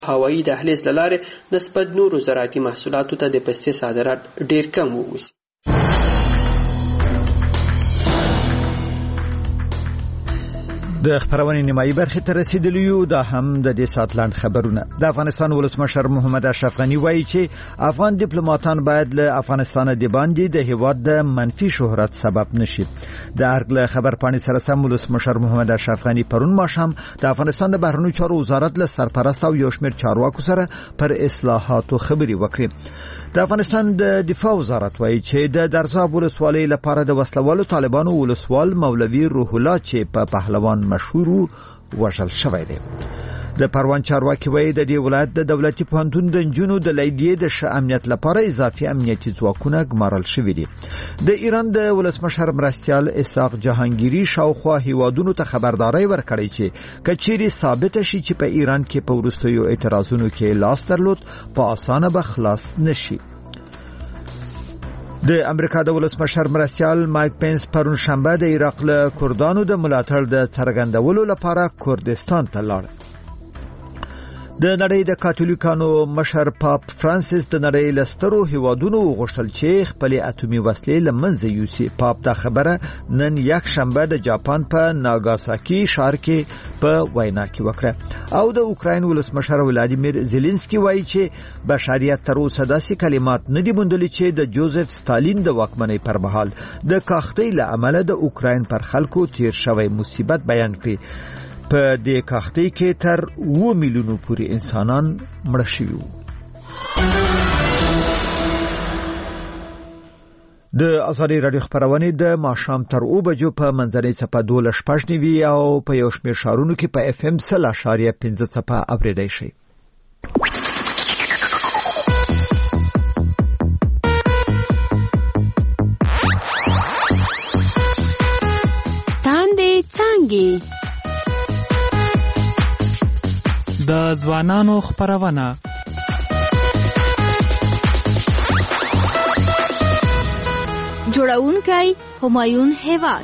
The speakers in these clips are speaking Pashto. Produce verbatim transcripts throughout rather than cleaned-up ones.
هوایي دهلیز له لارې نسبت نورو زراعتي محصولاتو ته د پستې صادرات ډېر کم ووسی. د خبرونې نیمایي برخې ته رسیدلی یو. دا هم د دې ساعت لاند خبرونه. د افغانستان ولسمشر محمد اشرف غني وایي چې افغان ډیپلوماټان باید له افغانستان د باندې د هیواد د منفي شهرت سبب نشي. د ارګ خبر پاڼې سره سم ولسمشر محمد اشرف غني پرون ماښام د افغانستان د بهرنیو چارو وزارت له سرپرست او یو شمېر چارواکو سره پر اصلاحاتو خبرې وکړې. د افغانستان د دفاع وزارت وایي چې د درزاب ولسوالۍ لپاره د وسلوالو طالبانو ولسوال مولوي روح الله چې په پهلوان مشهور وژل شوی دی. د پروان چارواکي وایي د دې ولایت د دولتي پوهنتون د نجونو د لیلیې د ښه امنیت لپاره اضافي امنیتي ځواکونه ګمارل شوي دي. د ایران د ولسمشر مرستیال اسحاق جهانگیري شاوخوا هیوادونو ته خبرداري ورکړې چې کچيري ثابت شي چې په ایران کې په وروستیو اعتراضونو کې لاس درلود په اسانه به خلاص نشي. د امریکا د ولسمشر مرستیال مایک پینس پرون شنبه د عراق له کردانو د ملاتړ د څرګندولو لپاره کردستان ته لاړ. د نړۍ د کاتولیکانو مشر پاپ فرانسیس د نړۍ له سترو هیوادونو وغوښتل چې خپل اټومي وسلې له منځه یوسي. پاپ دا خبره نن یک شنبه د جاپان په ناګاساکي ښار کې په وینا کې وکړه. او د اوکراین ولسمشر ولادیمیر زيلنسکي وایي چې بشریت تر اوسه داسې کلمات نه دي موندلي چې د جوزف ستالین د واکمنۍ پر مهال د کاختۍ له امله د اوکراین پر خلکو تیر شوی مصیبت بیان کړي. په دې کاختۍ کې تر اوه میلیونو پورې انسانان مړه شوي وو. د ازادي رادیو خبرونه د ماښام تر اوه بجو په منځنۍ څپه دولس شپږ نیوي او په یو شمېر ښارونو کې په اف ام سل اشاریه پنځه څپه اوریدای شي. تاندې څنګه د ځوانانو خبرونه. جوړونکی همایون هیواد.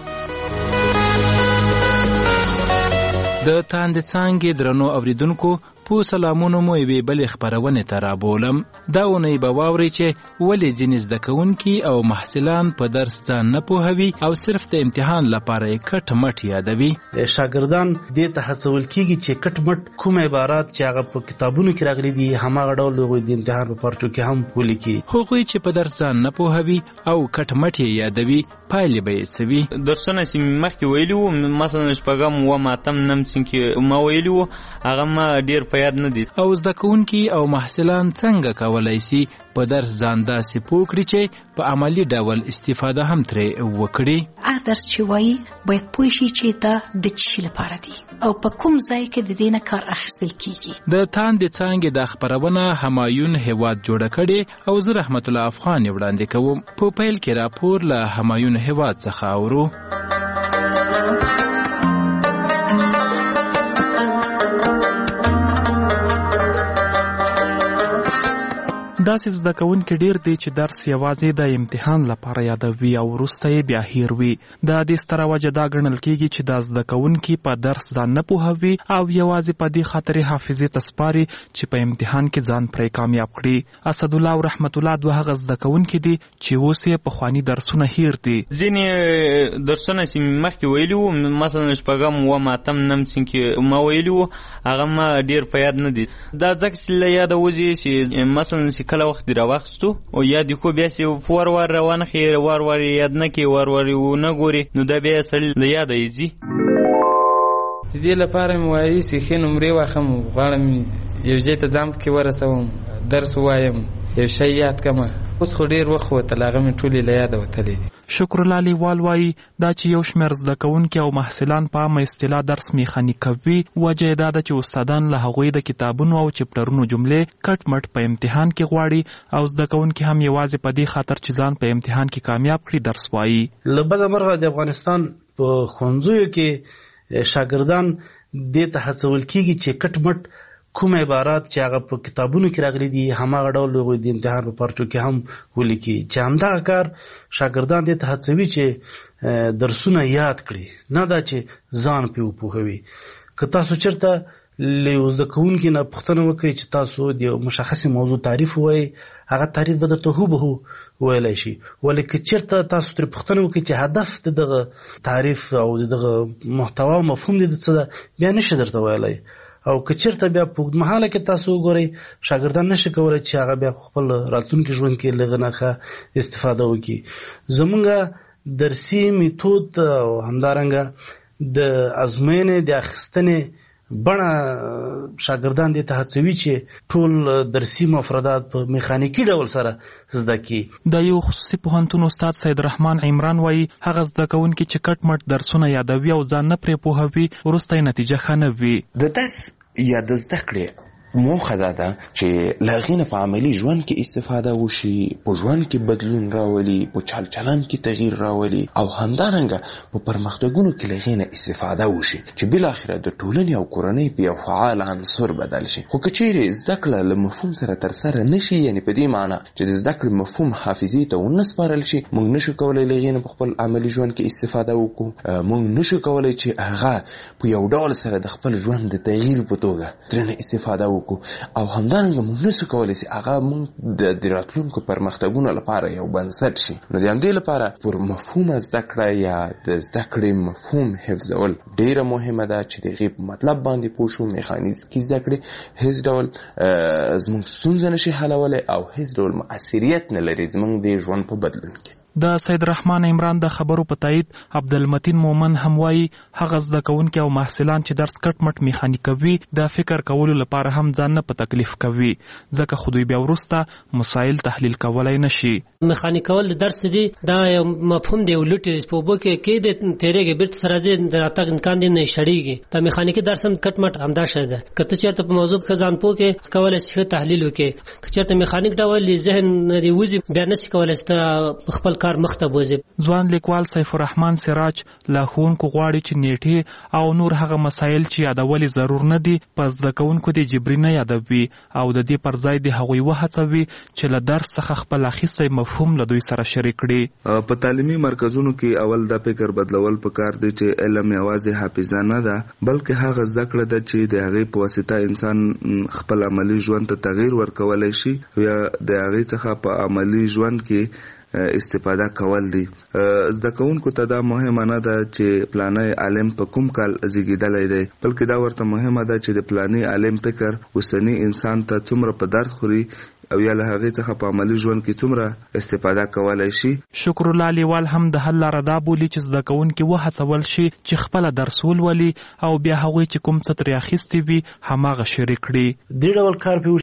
د تاندې څنګه درنو اوریدونکو په سلامونو مو یوې بلې خبرونه ته رابولم. دا ونې به واوري چې ولې ځینې زده کوونکي او محصلان په درس ځان نه پوهوي او صرف د امتحان لپاره یې کټ مټ یادوي. شاګردان دې ته هڅول کېږي چې کټ مټ کوم عبارات چې هغه په کتابونو کې راغلي دي هماغه ډول هغوی د امتحان په پرچو کې هم ولیکي. هغوی چې په درس ځان نه پوهوي او کټ مټ یې یادوي پایلې به یې څه وي. درسونه چې مې مخکې ویلي وو مثلا شپږم اووم اتم نهم صنف کې ما ویلي وو هغه ما ډېر په یاد نه دي. او زده کوونکي او محصلان څنګه کولی سي په درس ځان داسې پوه کړي چې په عملي ډول استفاده هم ترې وکړي. هر درس چې وایي باید پوه شي چې دا د څه شي لپاره دی او په کوم ځای کې د دې نه کار اخیستل کیږي. د تاندې څانګې دا خبرونه همایون هیواد جوړه کړې او زه رحمت الله افغان یې وړاندې کوم. په پیل کې راپور له همایون هیواد څخه اورو. داسې زده کوونکي ډېر دي چې درس یوازې د امتحان لپاره یادوي او وروسته یې بیا هیروي. د دې ستره وجه دا ګڼل کېږي چې دا زده کوونکي په درس ځان نه پوهوي او یوازې په دې خاطر حافظې ته سپاري چې په امتحان کې ځان پرې کامیاب کړي. اسدالله او رحمت الله دوه هغه زده کوونکي دي چې اوس یې پخواني درسونه هیر دي. ځینې درسونه چې مخکې ویلي وو مثلا شپږم اووم اتم نهم صنف کې ما ویلي وو هغه ما ډېر په یاد نه دي. دا ځکه چې له یاده وځي چې مثلا چې کله وخت دی راوخستو او یا د کو بیا چې فور ور روانه خیر ور ور یاد نه کی ور ور نه ګوري نو دا بیا سړی له یاد ایږي. د دې لپاره مې وایي چې ښه نمرې واخلم غواړم یو ځای ته ځم کې ورسوم درس وایم یو شی یاد کړم. اوس خو ډېر وخت وتل هغه مې ټولې له یاده وتلی دي. شکر الله لیوال وایي دا چې یو شمېر زده کوونکي او محصلان په عامه اصطلاح درس میخاني کوي وجه یې دا ده چې استادان له هغوی د کتابونو او چپټرونو جملې کټ مټ په امتحان کې غواړي او زده کوونکي هم یوازې په دې خاطر چې ځان په امتحان کې کامیاب کړي درس وایي. له بده مرغه د افغانستان په ښوونځیو کې شاګردان دې ته هڅول کېږي چې کټ مټ کوم عبارات چې هغه په کتابونو کې راغلي دي هماغه ډول هغوی د امتحان په پرچو کې هم ولیکي. چې همدغه کار شاګردان دې ته هڅوي چې درسونه یاد کړي نه دا چې ځان پرې وپوهوي. که تاسو چېرته له زده کوونکي نه پوښتنه وکړي چې تاسو د یو مشخصې موضوع تعریف ووایئ، هغه تعریف به درته هوبهو ویلی شي. ولې که چېرته تاسو ترې پوښتنه وکړئ چې هدف د دغه تعریف او د دغه محتوا او مفهوم دی د څه ده، بیا نشي درته ویلی. او که چېرته بیا په اوږدمهاله کې تاسو وګورئ، شاګردان نشي کولی چې هغه بیا خپل راتلونکي ژوند کې له هغه نه ښه استفاده وکړي. زمونږ درسي میتود او همدارنګه د ازموینې د اخیستنې بڼه شاګردان دې ته هڅوي چې ټول درسي مفردات په میخانیکي ډول سره زده کړي. د یو خصوصي پوهنتون استاد سید رحمان عمران وایي هغه زده کوونکي چې کټ مټ درسونه یادوي او ځان نه پرې پوهوي، وروسته یې نتیجه ښه نه وي. د درس یا د زده کړې موخه دا ده چې له هغې نه په عملي ژوند کې استفاده وشي، په ژوند کې بدلون راولي، په چال چلند کې تغییر راولي او همدارنګه په پرمختګونو کې له هغې نه استفاده وشي چې بالاخره د ټولنې او کورنۍ په یو فعال عنصر بدل شي. خو که چیرې زده کړه له مفهوم سره ترسره نشي، یعنې په دې معنی چې د زده کړې مفهوم حافظې ته ونه سپارل شي، موږ نشو کولی له هغې نه په خپل عملي ژوند کې استفاده وکړو. موږ نشو کولی چې هغه په یو ډول سره د خپل ژوند د تغییر په توګه ترېنه استفاده وکړو او همدارنګه موږ نشو کولی چې هغه موږ د راتلونکو پرمختګونو لپاره یو بنسټ شي. نو د همدې لپاره پر مفهوم زده کړه یا د زده کړې مفهوم حفظول ډیره مهمه ده چې د هغې په مطلب باندې پوه شو. میخانیکي زده کړې هیڅ ډول زموږ ستونزه نشي حلولی او هیڅ ډول مؤثریت نه لري زموږ د ژوند په بدلون کې. د سید رحمان عمران د خبرو په تایید عبدالمتین مومن هم وایي هغه زده کوونکي او محصلان چې درس کټ مټ میخانیکوي د فکر کولو لپاره هم ځان نه په تکلیف کوي، ځکه خو دوی بیا وروسته مسایل تحلیل کولی نشي. میخانیکول د درس دی دا یو مفهوم دی، ولټي په اوبو کې کې د تیرېږي بیرته سره ځي د راتګ امکان دی نه شړېږي. دا میخانیکي درس هم کټ مټ همدا شی ده. که ته چېرته په موضوع کې ځان پوه کې کولی شي ښه تحلیل وکړې، که چېرته میخانیک ډول ذهن نه دې وځي بیا نشي کولی چې ته خپل ځوان لیکوال سیف الرحمن سراج له ښوونکو غواړي چې نیټې او نور هغه مسایل چې یادول ضرور نه دي په زده کوونکو د جبري نه یادوي او د دې پر ځای د هغوی وهڅوي چې له درس څخه خپل اخیستی مفهوم له دوی سره شریک کړي. په تعلیمي مرکزونو کې اول دا فکر بدلول پکار دی چې علم یوازې حافظه نه ده، بلکې هغه زده کړه ده چې د هغې په واسطه انسان خپل عملي ژوند ته تغییر ورکولی شي یا د هغې څخه په عملي ژوند کې استفاده کول دي. زده کوونکو ته دا مهمه نه ده چې پلانی عالم په کوم کال زیږیدلی دی، بلکې دا ورته مهمه ده چې د پلانی عالم فکر اوسني انسان ته څومره په درد خوري او یا له هغې څخه په عملي ژوند کې څومره استفاده کولی شي. شکر الله لیوال هم د حل لاره دا بولي چې زده کوونکي وهڅول شي چې خپله درس ولولي او بیا هغوی چې کوم څه ترې اخیستي وي هماغه شریک کړي. دې ډول کار پې